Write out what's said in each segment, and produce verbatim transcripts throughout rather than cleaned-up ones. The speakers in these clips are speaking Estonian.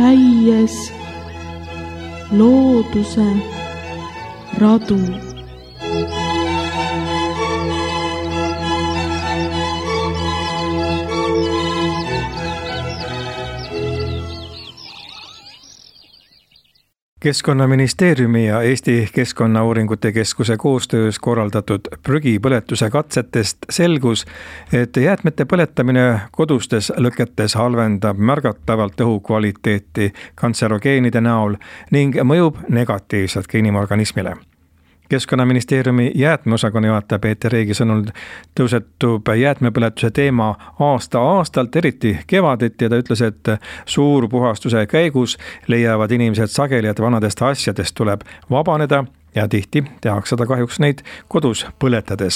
käies looduse radu. Keskkonnaministeeriumi ja Eesti Keskkonnauuringute Keskuse koostöös korraldatud prügipõletuse katsetest selgus, et jäätmete põletamine kodustes lõketes halvendab märgatavalt õhu kvaliteeti kantserogeenide näol ning mõjub negatiivselt ka inimorganismile. Keskkonnaministeeriumi jäätmeosakonna juhataja Peeter Reegi sõnul tõusetub jäätmepõletuse teema aasta-aastalt, eriti kevadeti, ja ta ütles, et suurpuhastuse käigus leiavad inimesed sageli, et vanadest asjadest tuleb vabaneda ja tihti tehakse seda kahjuks neid kodus põletades.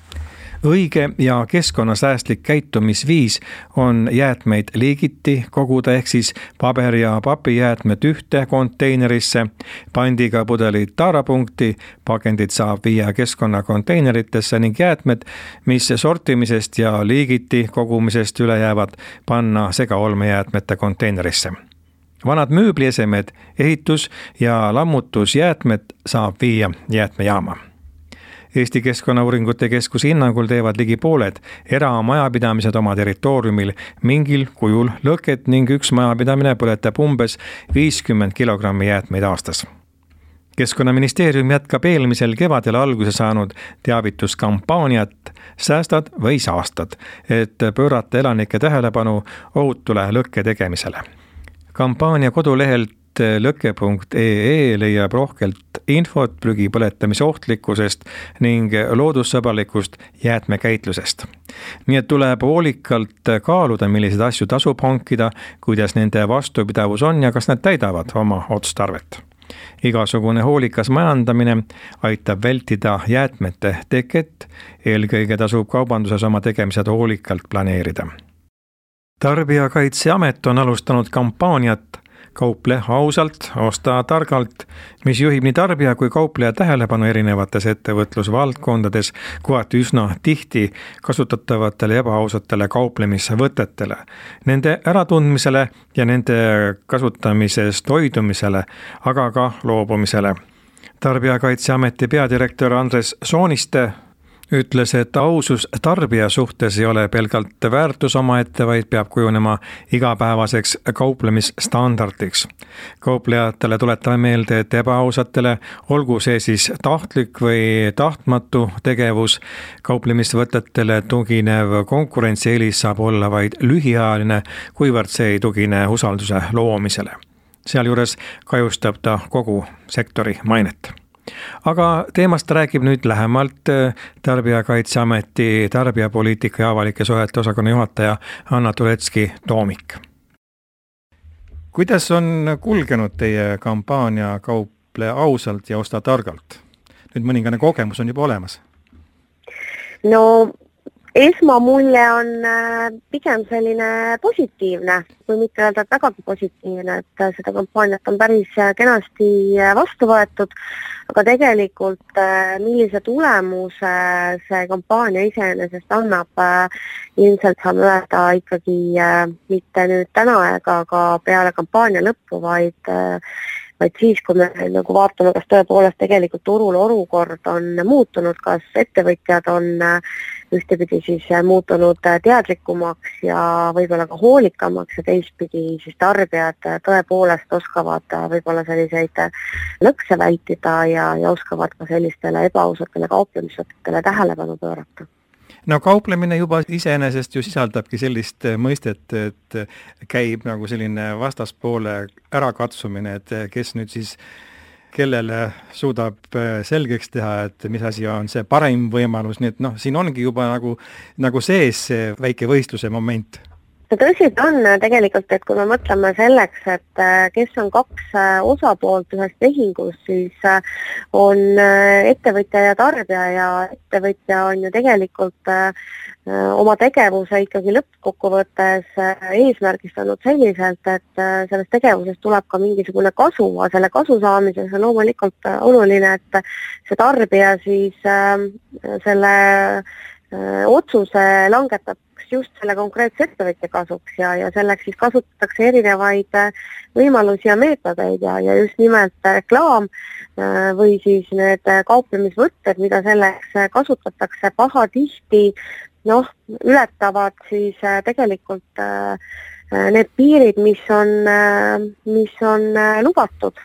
Õige ja keskkonnasäästlik käitumisviis on jäätmeid liigiti koguda, ehk siis paber- ja papijäätmed ühte konteinerisse, pandiga pudelid taarapunkti, pakendid saab viia keskkonnakonteineritesse ning jäätmed, mis sortimisest ja liigiti kogumisest üle jäävad, panna segaolmejäätmete konteinerisse. Vanad mööbliesemed, ehitus- ja lammutusjäätmed saab viia jäätmejaama. Eesti Keskkonnauuringute Keskuse hinnangul teevad ligi pooled eramajapidamised oma territooriumil mingil kujul lõket ning üks majapidamine põletab umbes viiskümmend kilogrammi jäätmeid aastas. Keskkonnaministeerium jätkab eelmisel kevadel alguse saanud teavituskampaaniat Säästad või saastad, et pöörata elanike tähelepanu ohutule lõkke tegemisele. Kampaania kodulehelt lõkke punkt ee leiab rohkelt infot prügi põletamise ohtlikkusest ning loodussõbralikust jäätmekäitlusest. Nii et tuleb hoolikalt kaaluda, milliseid asju tasub hankida, kuidas nende vastupidavus on ja kas nad täidavad oma otstarvet. Igasugune hoolikas majandamine aitab vältida jäätmete teket, eelkõige tasub kaubanduses oma tegemised hoolikalt planeerida. Tarbijakaitseamet on alustanud kampaaniat Kauple ausalt, osta targalt, mis juhib nii tarbija kui kaupleja tähelepanu erinevates ettevõtlusvaldkondades kohati üsna tihti kasutatavatele ebaausatele kauplemisvõtetele, nende äratundmisele ja nende kasutamisest hoidumisele, aga ka loobumisele. Tarbijakaitseameti peadirektor Andres Sooniste ütles, et ausus tarbija suhtes ei ole pelgalt väärtus omaette, vaid peab kujunema igapäevaseks kauplemisstandardiks. Kauplejatele tuletame meelde, et ebaausatele, olgu see siis tahtlik või tahtmatu tegevus, kauplemisvõtetele tuginev konkurentsieelis saab olla vaid lühiajaline, kuivõrd see ei tugine usalduse loomisele. Sealjuures kahjustab ta kogu sektori mainet. Aga teemast räägib nüüd lähemalt Tarbijakaitseameti tarbijapoliitika ja avalike suhete osakonna juhataja Anna Turetski-Toomik. Kuidas on kulgenud teie kampaania Kauple ausalt ja osta targalt? Nüüd mõningane kogemus on juba olemas. No esmamulje on pigem selline positiivne, kui mitte öelda, et vägagi positiivne, et seda kampaaniat on päris kenasti vastu võetud, aga tegelikult millise tulemuse see kampaania iseenesest annab, ilmselt saame öelda ikkagi mitte nüüd täna ega ka peale kampaania lõppu, vaid vaid siis, kui me nagu vaatame, kas tõepoolest tegelikult turul olukord on muutunud, kas ettevõtjad on ühtepidi siis muutunud teadlikumaks ja võib-olla ka hoolikamaks ja teistpidi siis tarbijad tõepoolest oskavad võib-olla selliseid lõkse vältida ja, ja oskavad ka sellistele ebaausatele kauplemisvõtetele tähelepanu pöörata. No kauplemine juba iseenesest ju sisaldabki sellist mõistet, et käib nagu selline vastaspoole ärakatsumine, et kes nüüd siis kellele suudab selgeks teha, et mis asi on see parem võimalus, nii et noh, siin ongi juba nagu, nagu sees see väike võistluse moment. Tõsi on tegelikult, et kui me mõtleme selleks, et kes on kaks osapoolt ühest tehingust, siis on ettevõtja ja tarbija ja ettevõtja on ju tegelikult oma tegevuse ikkagi lõppkokkuvõttes eesmärgistanud selliselt, et sellest tegevusest tuleb ka mingisugune kasu, aga selle kasu saamises on loomulikult oluline, et see tarbija siis selle otsuse langetab just selle konkreetse ettevõtja kasuks ja, ja selleks siis kasutatakse erinevaid võimalusi ja meetodeid ja, ja just nimelt reklaam või siis need kauplemisvõtted, mida selleks kasutatakse pahatihti, noh, ületavad siis tegelikult need piirid, mis on, mis on lubatud.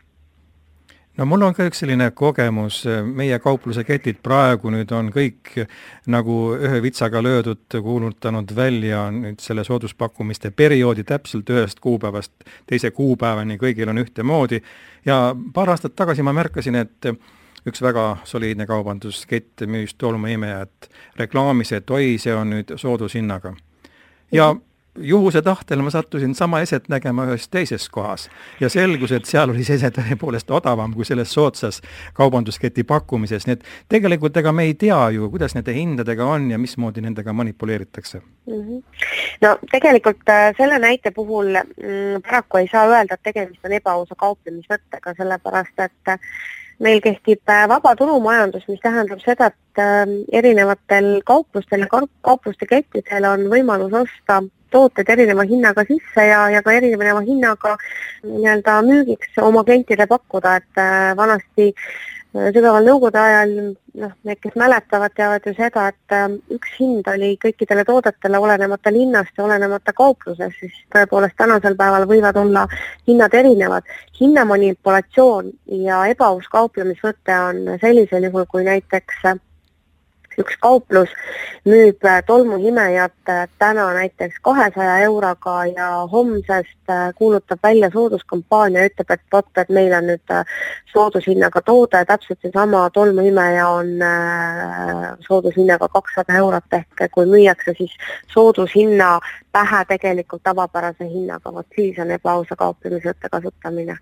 No mul on ka üks selline kogemus, meie kaupluse ketid praegu nüüd on kõik nagu ühe vitsaga löödud, kuulutanud välja nüüd selle sooduspakkumiste perioodi täpselt ühest kuupäevast teise kuupäevani, kõigil on ühtemoodi ja paar aastat tagasi ma märkasin, et üks väga soliidne kaubanduskett müüs tolmuimejat reklaamis, et oi, see on nüüd soodushinnaga. Ja juhuse tahtel ma sattusin sama eset nägema ühes teises kohas ja selgus, et seal oli see ese tõepoolest odavam kui selles soodsas kaubandusketi pakkumises. Nii et tegelikult ega me ei tea ju, kuidas nende hindadega on ja mismoodi nendega manipuleeritakse. Mm-hmm. No tegelikult selle näite puhul mm, paraku ei saa öelda, et tegemist on ebaausa kauplemisvõttega, sellepärast et meil kehtib vaba turumajandus, mis tähendab seda, et erinevatel kauplustel ja kaupluste kettidel on võimalus osta tooted erineva hinnaga sisse ja, ja ka erineva hinnaga nii-öelda müügiks oma klientide pakkuda, et vanasti sügaval nõukogude ajal, noh, need, kes mäletavad, teavad ju seda, et üks hind oli kõikidele toodetele olenemata linnast ja olenemata kaupluses, siis tõepoolest tänasel päeval võivad olla hinnad erinevad. Hinnamanipulatsioon ja ebaaus kauplemisvõte on sellisel juhul, kui näiteks üks kauplus müüb tolmuhimejat täna näiteks kahesaja euroga ja homsest kuulutab välja sooduskampaania ja ütleb, et vot, et meil on nüüd soodushinnaga toode, täpselt see sama tolmuhimeja on soodushinnaga kakssada eurot ehk kui müüakse siis soodushinna pähe tegelikult tavapärase hinnaga, vot siis on ebaausa kauplemisvõtte kasutamine.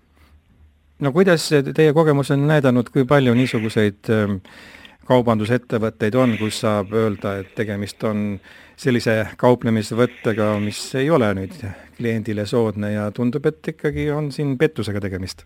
No kuidas teie kogemus on näidanud, kui palju niisuguseid kaubandusettevõtteid on, kus saab öelda, et tegemist on sellise kauplemisvõttega, mis ei ole nüüd kliendile soodne ja tundub, et ikkagi on siin pettusega tegemist?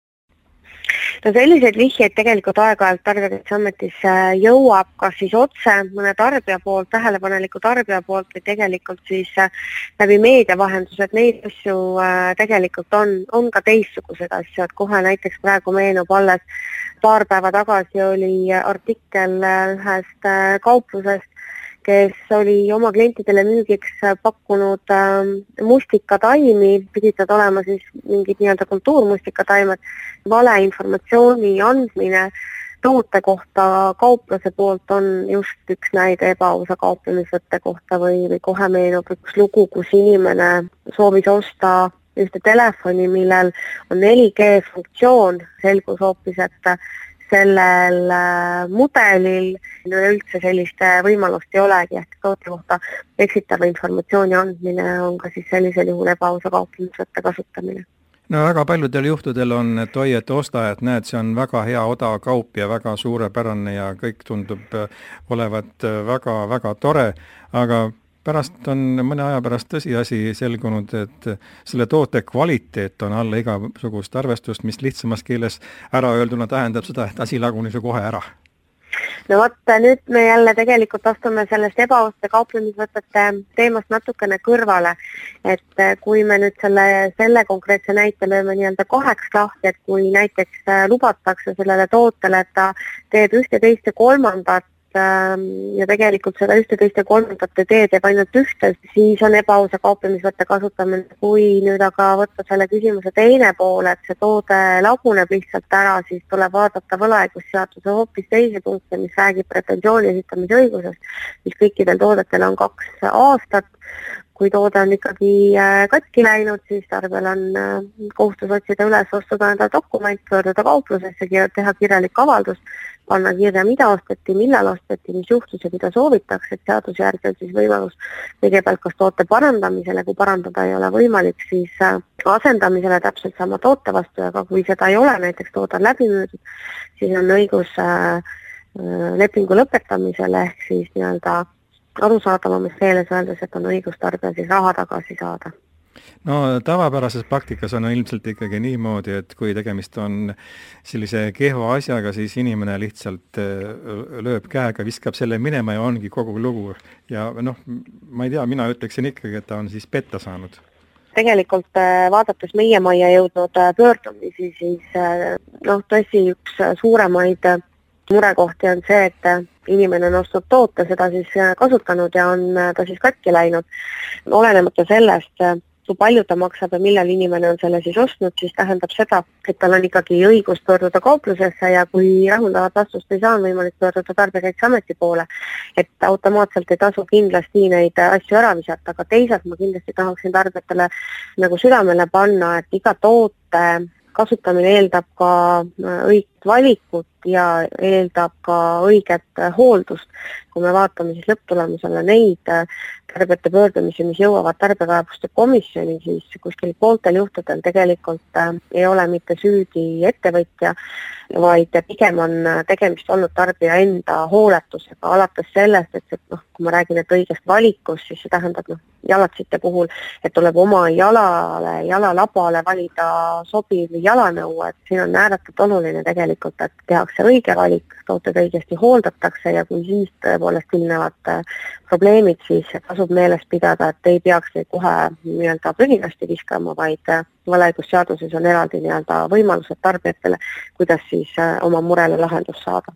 No selliseid vihjeid tegelikult aeg-ajalt Tarbijakaitseametis jõuab kas siis otse mõne tarbija poolt, tähelepaneliku tarbija poolt või tegelikult siis läbi meedia vahendus, et neid asju tegelikult on, on ka teistsugused asju, et kohe näiteks praegu meenub alles paar päeva tagasi oli artikkel ühest kauplusest, kes oli oma klientidele müügiks pakkunud mustikataimi, pidid nad olema siis mingid nii-öelda kultuurmustikataimed, valeinformatsiooni andmine toote kohta kaupluse poolt on just üks näide ebaausa kauplemisvõtte kohta või, või kohe meenub üks lugu, kus inimene soovis osta ühte telefoni, millel on neli G funktsioon, selgus hoopis, et sellel mudelil üldse sellist võimalust ei olegi, ehk toote kohta eksitava informatsiooni andmine on ka siis sellisel juhul ebaausa kauplemisvõtte kasutamine. No väga paljudel juhtudel on, et oi, et osta, et näed, see on väga hea odav kaup ja väga suurepärane ja kõik tundub olevat väga, väga tore, aga pärast on mõne aja pärast tõsiasi selgunud, et selle toote kvaliteet on alla igasugust arvestust, mis lihtsamas keeles ära öelduna tähendab seda, et asi lagunis ju kohe ära. No vot, nüüd me jälle tegelikult astume sellest ebaauste kauplemisvõtete teemast natukene kõrvale, et kui me nüüd selle, selle konkreetse näite lööme nii-öelda kaheks lahti, et kui näiteks lubatakse sellele tootele, et ta teeb ühte, teist ja kolmandat, ja tegelikult seda ühte, teist ja kolmandat teed teeb ainult ühte, siis on ebaausa kauplemisvõtte kasutamine. Kui nüüd aga võtta selle küsimuse teine pool, et see toode laguneb lihtsalt ära, siis tuleb vaadata võlaõigusseaduse hoopis teise punkte, mis räägib pretensiooni esitamise õigusest, mis kõikidel toodetel on kaks aastat. Kui toode on ikkagi katki läinud, siis tarbijal on kohustus otsida üles, ostuda enda dokument, pöörduda kauplusesse, teha kirjalik avaldus, panna kirja, mida osteti, millal osteti, mis juhtus ja mida soovitakse, et seaduse järgi on siis võimalus kõigepealt kas toote parandamisele, kui parandada ei ole võimalik, siis asendamisele täpselt sama toote vastu, aga kui seda ei ole, näiteks toode on läbi müüdud, siis on õigus lepingu lõpetamisele ehk siis nii-öelda arusaadavamas keeles öeldes, et on õigus tarbija siis raha tagasi saada. No tavapärases praktikas on ilmselt ikkagi niimoodi, et kui tegemist on sellise kehva asjaga, siis inimene lihtsalt lööb käega, viskab selle minema ja ongi kogu lugu. Ja noh, ma ei tea, mina ütleksin ikkagi, et ta on siis petta saanud. Tegelikult vaadates meie majja jõudnud pöördumisi, siis noh, tõsi üks suuremaid murekohti on see, et inimene on ostnud toote, seda siis kasutanud ja on ta siis katki läinud. Olenemata sellest, kui palju ta maksab ja millal inimene on selle siis ostnud, siis tähendab seda, et tal on ikkagi õigus pöörduda kauplusesse ja kui rahuldavat vastust ei saa, on võimalik pöörduda Tarbijakaitseameti poole, et automaatselt ei tasu kindlasti neid asju ära visata, aga teisalt ma kindlasti tahaksin tarbijatele nagu südamele panna, et iga toote kasutamine eeldab ka õiget valikut ja eeldab ka õiget hooldust. Kui me vaatame siis lõpptulemusele neid tarbijate pöördumisi, mis jõuavad tarbijakaebuste komisjoni, siis kuskil pooltel juhtudel tegelikult ei ole mitte süüdi ettevõtja, vaid pigem on tegemist olnud tarbija enda hooletusega, alates sellest, et, et noh, kui ma räägin, et õigest valikust, siis see tähendab noh, jalatsite puhul, et tuleb oma jalale, jalalabale valida sobiv jalanõu, et siin on ääretult oluline tegelikult, et tehakse õige valik, tooted õigesti hooldatakse ja kui siis tõepoolest ilmnevad probleemid, siis tasub meeles pidada, et ei peaks neid kohe nii-öelda prügikasti viskama, vaid võlaõigusseaduses on eraldi nii-öelda võimalused tarbijatele, kuidas siis oma murele lahendus saada.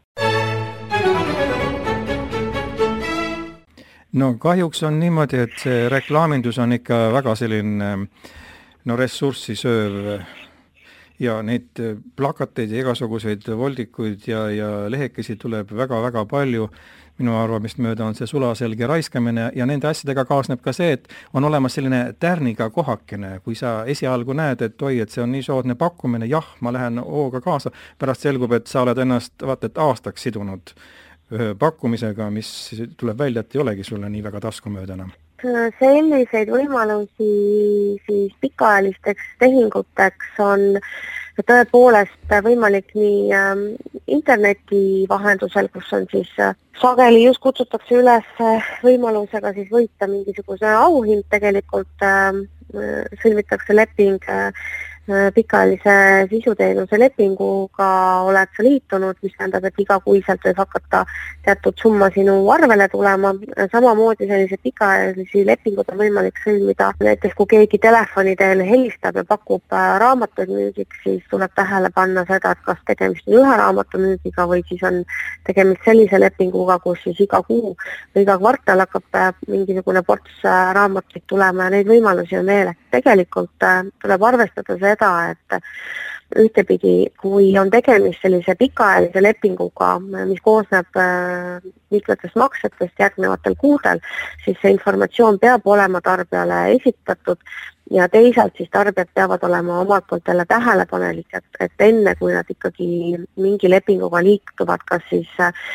No kahjuks on niimoodi, et see reklaamindus on ikka väga selline no, ressurssi sööv ja neid plakateid ja igasuguseid voldikuid ja, ja lehekesi tuleb väga-väga palju. Minu arvamist mööda on see sulaselge raiskamine ja nende asjadega kaasneb ka see, et on olemas selline tärniga kohakene. Kui sa esialgu näed, et oi, et see on nii soodne pakkumine, jah, ma lähen hooga kaasa, pärast selgub, et sa oled ennast vaat, et aastaks sidunud ühe pakkumisega, mis tuleb välja, et ei olegi sulle nii väga taskumöödana. Selliseid võimalusi siis pikaajalisteks tehinguteks on tõepoolest võimalik nii interneti vahendusel, kus on siis sageli just kutsutakse üles võimalusega siis võita mingisuguse auhind, tegelikult sõlmitakse leping pikaajalise sisuteenuse lepinguga oled sa liitunud, mis tähendab, et igakuiselt võib hakata teatud summa sinu arvele tulema. Samamoodi sellise pikaajalisi lepingud on võimalik sõlmida. Näiteks kui keegi telefoni teel helistab ja pakub raamatuid müügiks, siis tuleb tähele panna seda, et kas tegemist on ühe raamatu müügiga või siis on tegemist sellise lepinguga, kus siis iga kuu või iga kvartal hakkab mingisugune ports raamatuid tulema ja neid võimalusi on veel. Tegelikult tuleb arvestada seda, et ühtepidi, kui on tegemist sellise pikaajalise lepinguga, mis koosneb mitmetest maksetest järgnevatel kuudel, siis see informatsioon peab olema tarbijale esitatud ja teisalt siis tarbijad peavad olema omalt poolt jälle tähelepanelik, et, et enne kui nad ikkagi mingi lepinguga liituvad, kas siis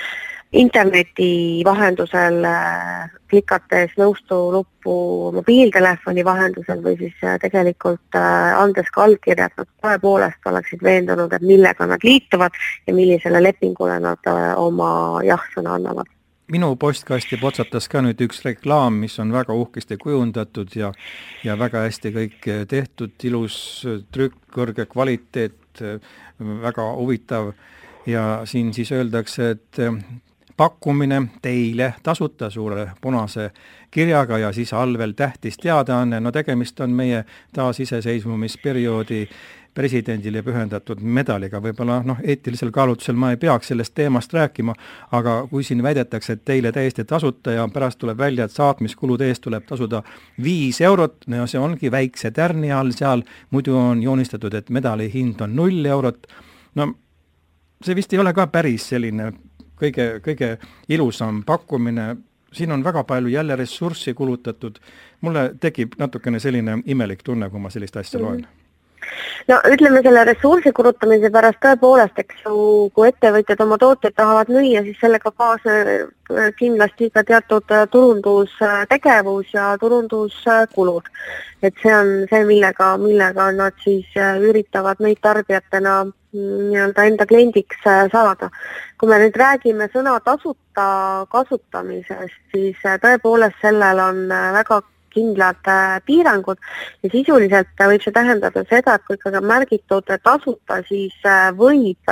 interneti vahendusel klikates nõustu luppu mobiiltelefoni vahendusel või siis tegelikult andes ka allkirja, et nad tõepoolest oleksid veendunud, et millega nad liituvad ja millisele lepingule nad oma jah-sõna annavad. Minu postkasti potsatas ka nüüd üks reklaam, mis on väga uhkesti kujundatud ja, ja väga hästi kõik tehtud, ilus trükk, kõrge kvaliteet, väga huvitav ja siin siis öeldakse, et pakkumine teile tasuta suure punase kirjaga ja siis all veel tähtis teadaanne. No tegemist on meie taasiseseisvumisperioodi presidendile pühendatud medaliga. Võib-olla noh, eetilisel kaalutlusel ma ei peaks sellest teemast rääkima, aga kui siin väidetakse, et teile täiesti tasuta ja pärast tuleb välja, et saatmiskulude eest tuleb tasuda viis eurot, no see ongi väikse tärni all seal, muidu on joonistatud, et medali hind on null eurot. No see vist ei ole ka päris selline kõige, kõige ilusam pakkumine. Siin on väga palju jälle ressurssi kulutatud. Mulle tekib natukene selline imelik tunne, kui ma sellist asja loen. No ütleme selle ressursi kulutamise pärast tõepoolest, eks ju, kui ettevõtjad oma tooteid tahavad müüa, siis sellega kaasneb kindlasti ka teatud turundustegevus ja turunduskulud. Et see on see, millega, millega nad siis üritavad meid tarbijatena nii-öelda enda kliendiks saada. Kui me nüüd räägime sõna tasuta kasutamisest, siis tõepoolest sellel on väga kindlad piirangud ja sisuliselt võib see tähendada seda, et kui ikkagi on märgitud tasuta, siis võib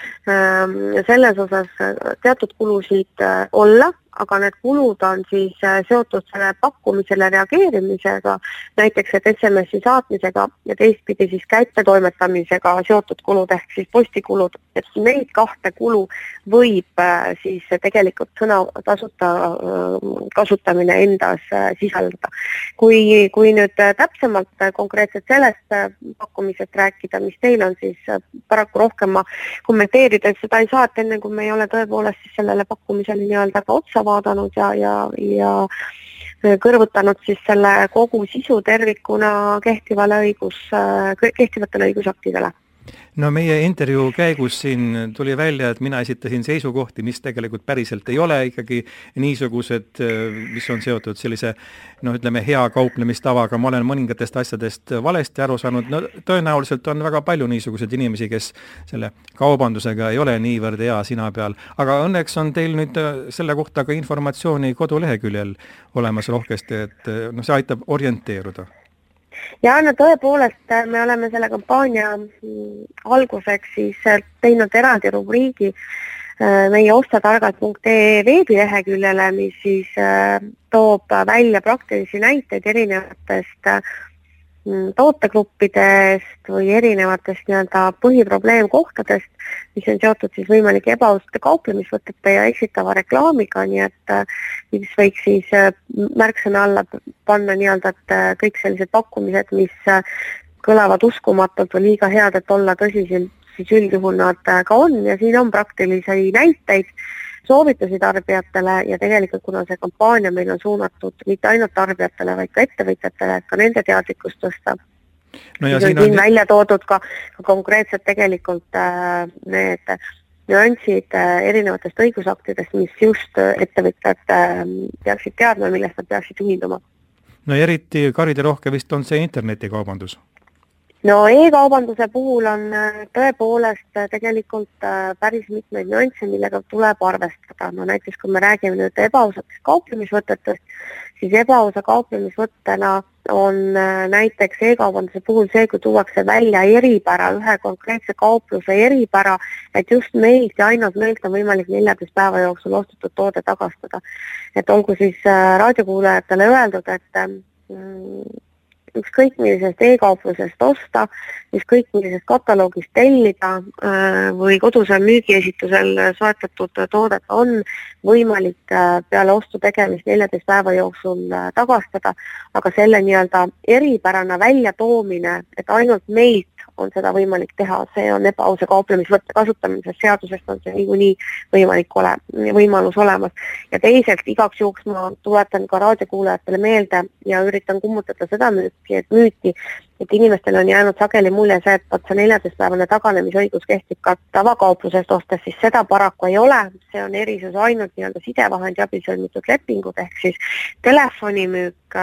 selles osas teatud kulusid olla, aga need kulud on siis seotud selle pakkumisele reageerimisega, näiteks et S M S-i saatmisega ja teistpidi siis kättetoimetamisega seotud kulud ehk siis postikulud, et neid kahte kulu võib siis tegelikult sõna tasuta kasutamine endas sisaldada. Kui, kui nüüd täpsemalt konkreetselt sellest pakkumisest rääkida, mis teil on, siis paraku rohkem ma kommenteerida, et seda ei saa, et enne kui me ei ole tõepoolest siis sellele pakkumisele nii-öelda ka otsa vaadanud ja, ja, ja kõrvutanud siis selle kogu sisu tervikuna kehtivale õigus, kehtivatele õigusaktidele. No meie intervjuu käigus siin tuli välja, et mina esitasin seisukohti, mis tegelikult päriselt ei ole ikkagi niisugused, mis on seotud sellise, no ütleme, hea kauplemistavaga. Ma olen mõningatest asjadest valesti aru saanud. No, tõenäoliselt on väga palju niisuguseid inimesi, kes selle kaubandusega ei ole niivõrd hea sina peal. Aga õnneks on teil nüüd selle kohta ka informatsiooni koduleheküljel olemas rohkesti, et no, see aitab orienteeruda. Ja no tõepoolest me oleme selle kampaania alguseks siis teinud eraldi rubriigi meie ostatargad punkt ee veebileheküljele, mis siis toob välja praktilisi näiteid erinevatest tootegruppidest või erinevatest nii-öelda põhiprobleemkohtadest, mis on seotud siis võimalike ebaausate kauplemisvõtete ja eksitava reklaamiga, nii et mis võiks siis märksõna alla panna nii-öelda, et kõik sellised pakkumised, mis kõlavad uskumatult või liiga head, et olla tõsiselt, siis üldjuhul nad ka on ja siin on praktilisi näiteid, soovitusi tarbijatele ja tegelikult kuna see kampaania meil on suunatud mitte ainult tarbijatele, vaid ka ettevõtjatele, et ka nende teadlikkust tõsta. No ja siin on siin välja toodud ka, ka konkreetselt tegelikult äh, need nüansid äh, erinevatest õigusaktidest, mis just ettevõtjad äh, peaksid teadma, millest nad peaksid juhinduma. No eriti kariderohke vist on see internetikaubandus. No e-kaubanduse puhul on tõepoolest tegelikult päris mitmeid nüansse, millega tuleb arvestada. No näiteks kui me räägime nüüd ebaausatest kauplemisvõtetest, siis ebaausa kauplemisvõttena on näiteks e-kaubanduse puhul see, kui tuuakse välja eripära, ühe konkreetse kaupluse eripära, et just meilt ja ainult meilt on võimalik neljateist päeva jooksul ostetud toode tagastada. Et olgu siis raadiokuulajatele öeldud, et mm, ükskõik millisest e-kauplusest osta, ükskõik millisest kataloogist tellida või koduse müügiesitusel soetatud toodet on võimalik peale ostu tegemist neljateist päeva jooksul tagastada, aga selle nii-öelda eripärana väljatoomine, et ainult meilt on seda võimalik teha, see on ebaausa kauplemisvõtte kasutamisest, seadusest on see niikuinii võimalik ole, võimalus olemas. Ja teisalt igaks juhuks ma tuletan ka raadiokuulajatele meelde ja üritan kummutada seda müüki, et müüti, et inimestel on jäänud sageli mulje see, et see neljateistpäevane taganemisõigus kehtib ka tavakauplusest ostes, siis seda paraku ei ole, see on erisus ainult nii-öelda sidevahendi abil sõlmitud lepingud, ehk siis telefonimüük,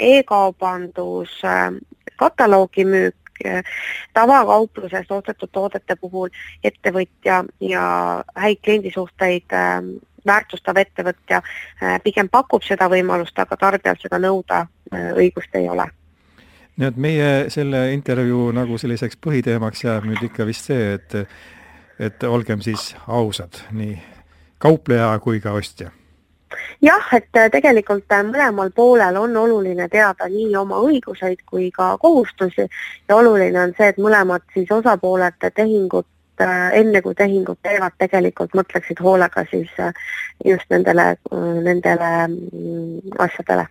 e-kaubandus, kataloogimüük, tavakauplusest ostetud toodete puhul ettevõtja ja häid kliendisuhteid väärtustav ettevõtja pigem pakub seda võimalust, aga tarbijal seda nõuda õigust ei ole. Nii et meie selle intervjuu nagu selliseks põhiteemaks jääb nüüd ikka vist see, et, et olgem siis ausad, nii kaupleja kui ka ostja. Jah, et tegelikult mõlemal poolel on oluline teada nii oma õiguseid kui ka kohustusi ja oluline on see, et mõlemad siis osapooled tehingut, enne kui tehingut teevad, tegelikult mõtleksid hoolega siis just nendele, nendele asjadele.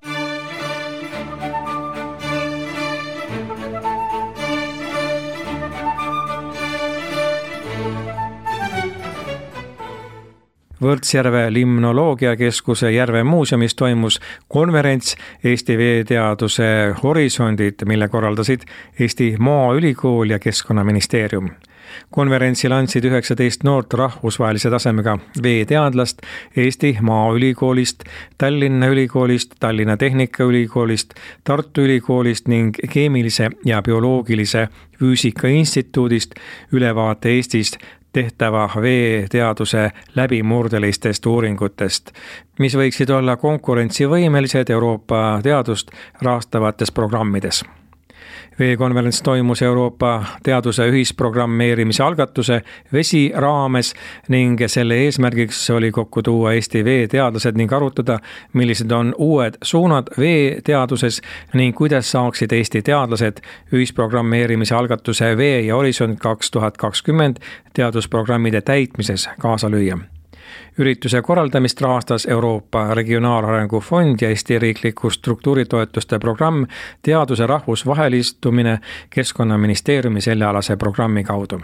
Võrtsjärve limnoloogiakeskuse Järve muuseumis toimus konverents Eesti veeteaduse horisondid, mille korraldasid Eesti Maaülikool ja Keskkonnaministeerium. konverentsil andsid üheksateist noort rahvusvahelise tasemega veeteadlast Eesti Maaülikoolist, Tallinna Ülikoolist, Tallinna Tehnikaülikoolist, Tartu Ülikoolist ning Keemilise ja Bioloogilise Füüsika Instituudist ülevaate Eestist tehtava veeteaduse läbimurdelistest uuringutest, mis võiksid olla konkurentsivõimelised Euroopa teadust rahastavates programmides. Veekonverents toimus Euroopa teaduse ühisprogrammeerimise algatuse Vesi raames ning selle eesmärgiks oli kokku tuua Eesti veeteadlased ning arutada, millised on uued suunad veeteaduses ning kuidas saaksid Eesti teadlased ühisprogrammeerimise algatuse Vee ja Horisont kaks tuhat kakskümmend teadusprogrammide täitmises kaasa lüüa. Ürituse korraldamist rahastas Euroopa Regionaalarengu Fond ja Eesti riikliku struktuuritoetuste programm Teaduse rahvusvahelistumine Keskkonnaministeeriumi sellealase programmi kaudu.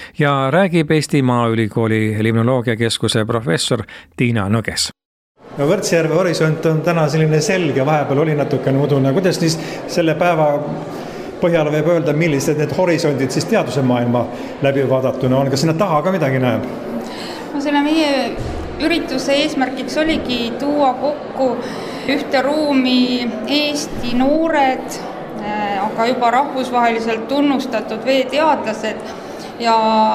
Ja räägib Eesti Maaülikooli limnoloogiakeskuse professor Tiina Nõges. No Võrtsjärve Horisont on täna selline selge, vahepeal oli natukene udune. Kuidas siis selle päeva põhjal võib öelda, millised need horisondid siis teaduse maailma läbi vaadatuna on? Kas sinna taha ka midagi näeb? No selle meie ürituse eesmärgiks oligi tuua kokku ühte ruumi Eesti noored, aga juba rahvusvaheliselt tunnustatud veeteadlased ja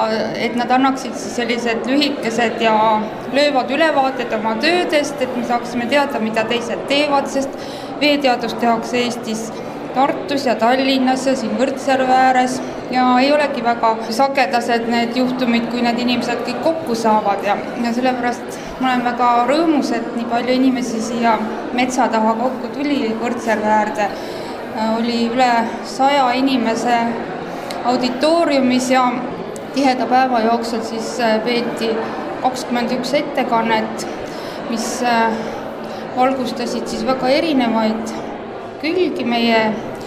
et nad annaksid siis sellised lühikesed ja löövad ülevaated oma töödest, et me saaksime teada, mida teised teevad, sest veeteadust tehakse Eestis Tartus ja Tallinnas ja siin Võrtsjärve ääres ja ei olegi väga sagedased need juhtumid, kui need inimesed kõik kokku saavad ja, ja sellepärast ma olen väga rõõmus, et nii palju inimesi siia metsa taha kokku tuli Võrtsjärve äärde. Oli üle saja inimese auditooriumis ja tiheda päeva jooksul siis peeti kakskümmend üks ettekannet, mis valgustasid siis väga erinevaid külgi meie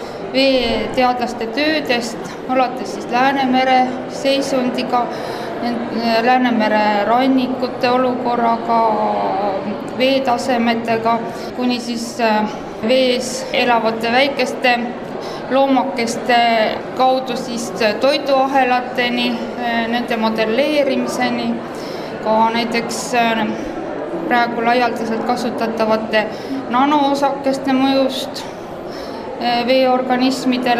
veeteadlaste töödest, alates siis Läänemere seisundiga, Läänemere rannikute olukorraga, veetasemetega, kuni siis vees elavate väikeste loomakeste kaudu siis toiduahelateni, nende modelleerimiseni, ka näiteks praegu laialdaselt kasutatavate nanoosakeste mõjust veeorganismidele.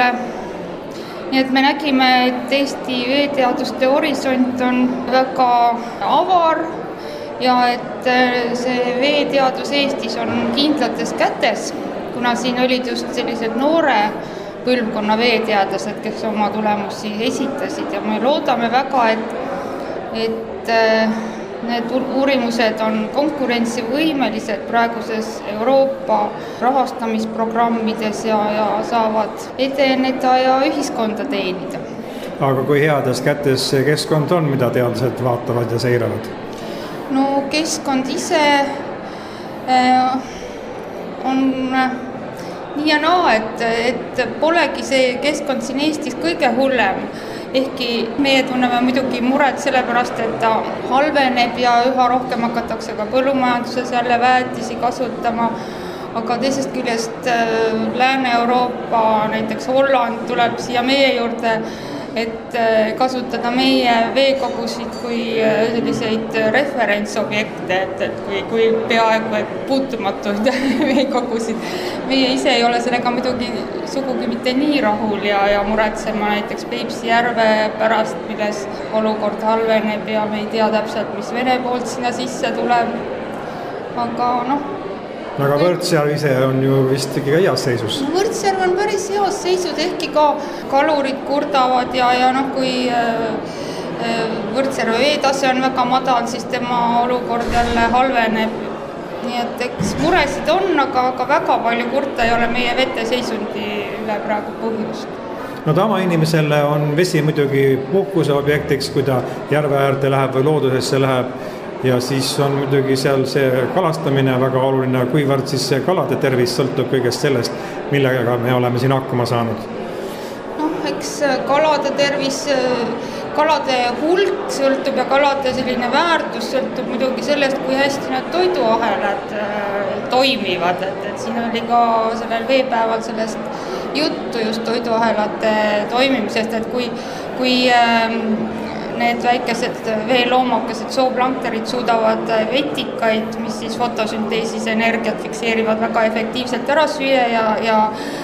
Nii et me nägime, et Eesti veeteaduste horisont on väga avar ja et see veeteadus Eestis on kindlates kätes, kuna siin olid just sellised noore põlvkonna veeteadlased, kes oma tulemusi esitasid ja me loodame väga, et, et need uurimused on konkurentsivõimelised praeguses Euroopa rahastamisprogrammides ja, ja saavad edeneda ja ühiskonda teenida. Aga kui heades kätes see keskkond on, mida teadlased vaatavad ja seiravad? No keskkond ise on nii ja naa, et, et polegi see keskkond siin Eestis kõige hullem. Ehkki meie tunneme muidugi muret sellepärast, et ta halveneb ja üha rohkem hakatakse ka põllumajanduses jälle väetisi kasutama, aga teisest küljest Lääne-Euroopa, näiteks Holland tuleb siia meie juurde, et kasutada meie veekogusid kui selliseid referentsobjekte, et, et kui, kui peaaegu puutumatuid veekogusid. Meie ise ei ole sellega muidugi sugugi mitte nii rahul ja, ja muretsema näiteks Peipsi järve pärast, milles olukord halveneb ja me ei tea täpselt, mis Vene poolt sinna sisse tuleb. Aga noh, Aga Võrtsjärv ise on ju vist ikka heas seisus. No, Võrtsjärv on päris heas seisud, ehkki ka kalurid kurdavad ja, ja noh, kui Võrtsjärve veetase on väga madal, siis tema olukord jälle halveneb. Nii et eks muresid on, aga, aga väga palju kurta ei ole meie vete seisundi üle praegu põhjust. No tavainimesele on vesi muidugi puhkuse objektiks, kui ta järve äärde läheb või loodusesse läheb. Ja siis on muidugi seal see kalastamine väga oluline, kuivõrd siis see kalade tervis sõltub kõigest sellest, millega me oleme siin hakkama saanud. Noh, eks kalade tervis, kalade hulk sõltub ja kalade selline väärtus sõltub muidugi sellest, kui hästi need toiduahelad toimivad. Et, et siin oli ka sellel veepäeval sellest juttu just toiduahelate toimimisest, et kui, kui need väikesed veeloomakesed, zooplankterid suudavad vetikaid, mis siis fotosünteesis energiat fikseerivad, väga efektiivselt ära süüa ja, ja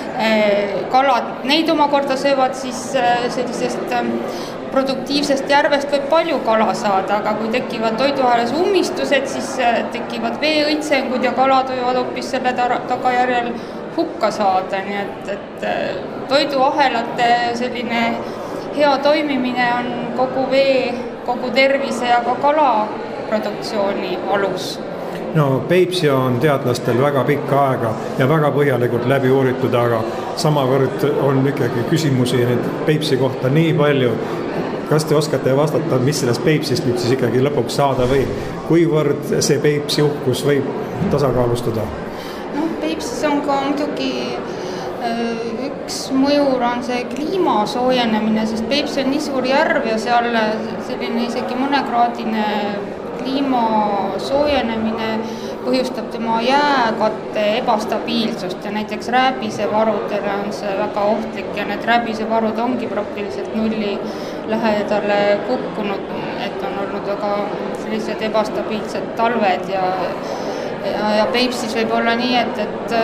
kalad, neid omakorda söövad siis sellisest produktiivsest järvest võib palju kala saada, aga kui tekivad toiduahelas ummistused, siis tekivad veeõitsengud ja kalad võivad hoopis selle tagajärjel hukka saada, nii et, et toiduahelate selline hea toimimine on kogu vee, kogu tervise ja ka kalaproduktsiooni alus. No Peipsi on teadlastel väga pikka aega ja väga põhjalikult läbi uuritud, aga samavõrd on ikkagi küsimusi nüüd Peipsi kohta nii palju. Kas te oskate vastata, mis sellest Peipsist nüüd siis ikkagi lõpuks saada või kuivõrd see Peipsi uhkus võib tasakaalustada? No, Peipsis on ka muidugi üks mõjur on see kliima soojenemine, sest Peipsi on nii suur järv ja seal selline isegi mõnekraadine kliima soojenemine põhjustab tema jääkatte ebastabiilsust ja näiteks rääbisevarudele on see väga ohtlik ja need rääbisevarud ongi praktiliselt nulli lähedale kukkunud, et on olnud väga sellised ebastabiilsed talved ja, ja, ja Peipsis võib olla nii, et, et,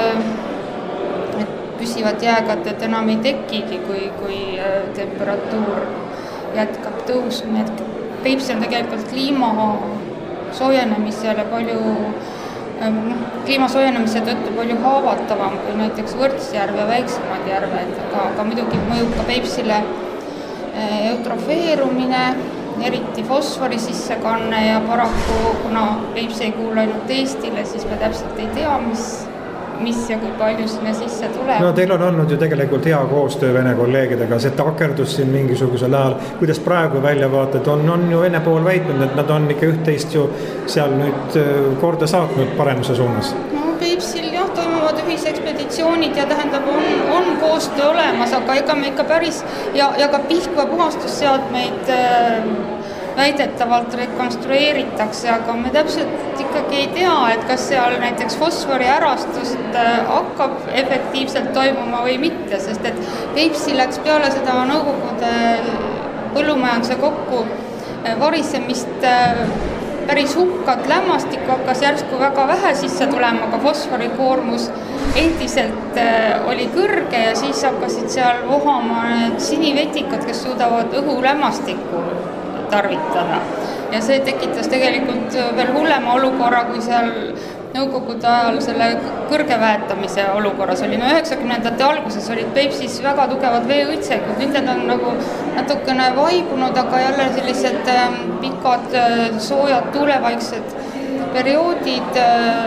et püsivat jääkatet enam ei tekigi, kui, kui temperatuur jätkab tõusma, et Peipsi on tegelikult kliima soojenemisele palju, kliima soojenemise tõttu palju haavatavam kui näiteks Võrtsjärv ja väiksemad järved, aga, aga muidugi mõjub ka Peipsile eutrofeerumine, eriti fosfori sissekanne ja paraku, kuna Peipsi ei kuule ainult Eestile, siis me täpselt ei tea, mis mis ja kui palju sinna sisse tuleb. No teil on olnud ju tegelikult hea koostöö Vene kolleegidega, see takerdus siin mingisugusel ajal, kuidas praegu välja vaated, on, on ju Vene pool väitnud, et nad on ikka üht-teist ju seal nüüd korda saatnud paremuse suunas. No Peipsil jah, toimuvad ühisekspeditsioonid ja tähendab, on, on koostöö olemas, aga ega me ikka päris ja, ja ka Pihkva puhastusseadmeid väidetavalt rekonstrueeritakse, aga me täpselt ikkagi ei tea, et kas seal näiteks fosfori ärastust hakkab efektiivselt toimuma või mitte, sest et Peipsi läks peale seda Nõukogude põllumajanduse kokku varisemist päris hukkat, lämmastikku hakkas järsku väga vähe sisse tulema, aga fosforikoormus endiselt oli kõrge ja siis hakkasid seal vohama need sinivetikad, kes suudavad õhulämmastikku tarvitada. Ja see tekitas tegelikult veel hullema olukorra, kui seal Nõukogude ajal selle kõrge väetamise olukorras oli. No üheksakümnendate alguses olid Peipsis väga tugevad veeõitsengud, nüüd need on nagu natukene vaibunud, aga jälle sellised pikad soojad tuulevaiksed perioodid,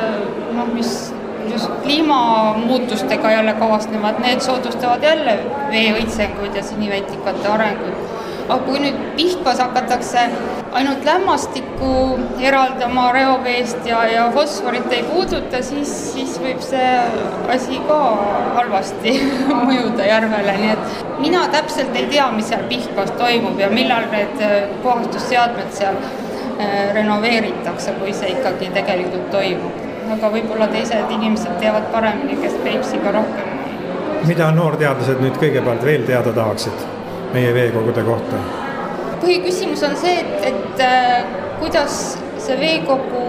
no, mis just kliimamuutustega jälle kaasnevad, need soodustavad jälle veeõitsenguid ja sinivetikate arenguid. Aga kui nüüd Pihkvas hakatakse ainult lämmastikku eraldama reoveest ja, ja fosforit ei puuduta, siis, siis võib see asi ka halvasti mõjuda järvele. Nii et mina täpselt ei tea, mis seal Pihkvas toimub ja millal need puhastusseadmed seal renoveeritakse, kui see ikkagi tegelikult toimub. Aga võib-olla teised inimesed teavad paremini, kes Peipsiga rohkem. Mida noorteadlased nüüd kõigepealt veel teada tahaksid meie veekogude kohta? Põhiküsimus on see, et, et kuidas see veekogu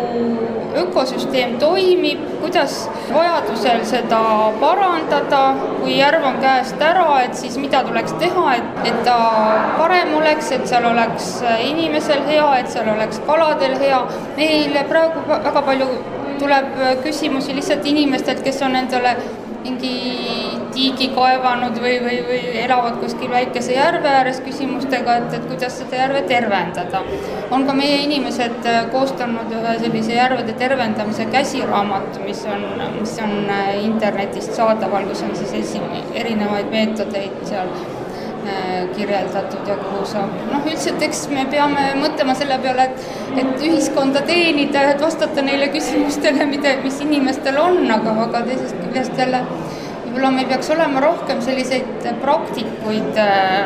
ökosüsteem toimib, kuidas vajadusel seda parandada, kui järv on käest ära, et siis mida tuleks teha, et, et ta parem oleks, et seal oleks inimesel hea, et seal oleks kaladel hea. Meile praegu väga palju tuleb küsimusi lihtsalt inimestelt, kes on endale mingi tiigi kaevanud või, või, või elavad kuskil väikese järve ääres küsimustega, et, et kuidas seda järve tervendada. On ka meie inimesed koostanud ühe sellise järvede tervendamise käsiraamatu, mis on, mis on internetist saadaval, kus on siis esi, erinevaid meetodeid seal kirjeldatud ja kuhu saab. Noh, üldiselt eks me peame mõtlema selle peale, et, et ühiskonda teenida, et vastata neile küsimustele, mida, mis inimestel on, aga, aga teisest küljest jälle võib-olla meil peaks olema rohkem selliseid praktikuid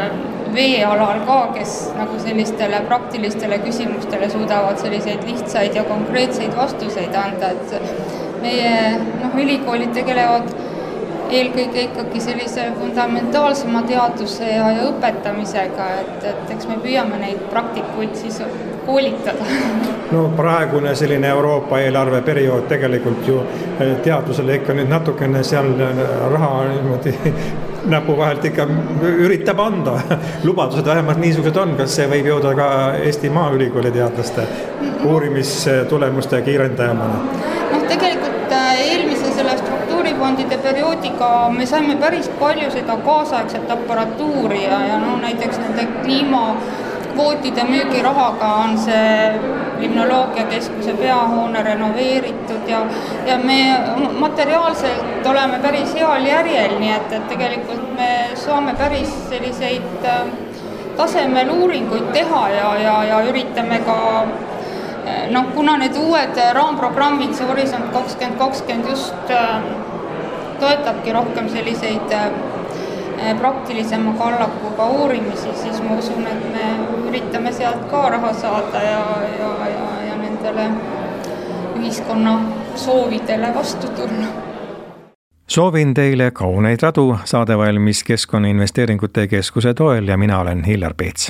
veealal ka, kes nagu sellistele praktilistele küsimustele suudavad selliseid lihtsaid ja konkreetseid vastuseid anda, et meie noh, ülikoolid tegelevad eelkõige ikkagi sellise fundamentaalsema teaduse ja, ja õpetamisega, et, et eks me püüame neid praktikuid siis koolitada. No praegune selline Euroopa eelarveperiood tegelikult ju teadusele ikka nüüd natukene seal raha niimoodi näpu vahelt ikka üritab anda. Lubadused vähemalt niisugused on, kas see võib jõuda ka Eesti Maaülikooli teadlaste uurimistulemuste kiirendajamana? Noh, tegelikult eelmise selle struktuurifondide perioodiga me saime päris palju seda kaasaegset aparatuuri ja, ja no näiteks nende kliimakvootide müügirahaga on see limnoloogiakeskuse peahoone renoveeritud ja, ja me materiaalselt oleme päris heal järjel, nii et, et tegelikult me saame päris selliseid tasemel uuringuid teha ja, ja, ja üritame ka noh, kuna need uued raamprogrammid, see Horisont kakskümmend kakskümmend just toetabki rohkem selliseid praktilisema kallakuga uurimisi, siis ma usun, et me üritame sealt ka raha saada ja, ja, ja, ja nendele ühiskonna soovidele vastu tulla. Soovin teile kauneid radu, saade valmis Keskkonnainvesteeringute Keskuse toel ja mina olen Hillar Peets.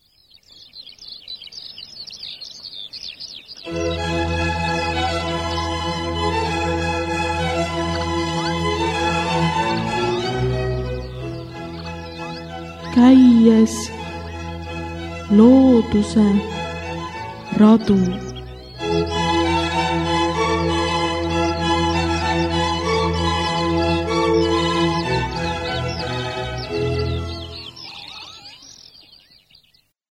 Käies looduse radu.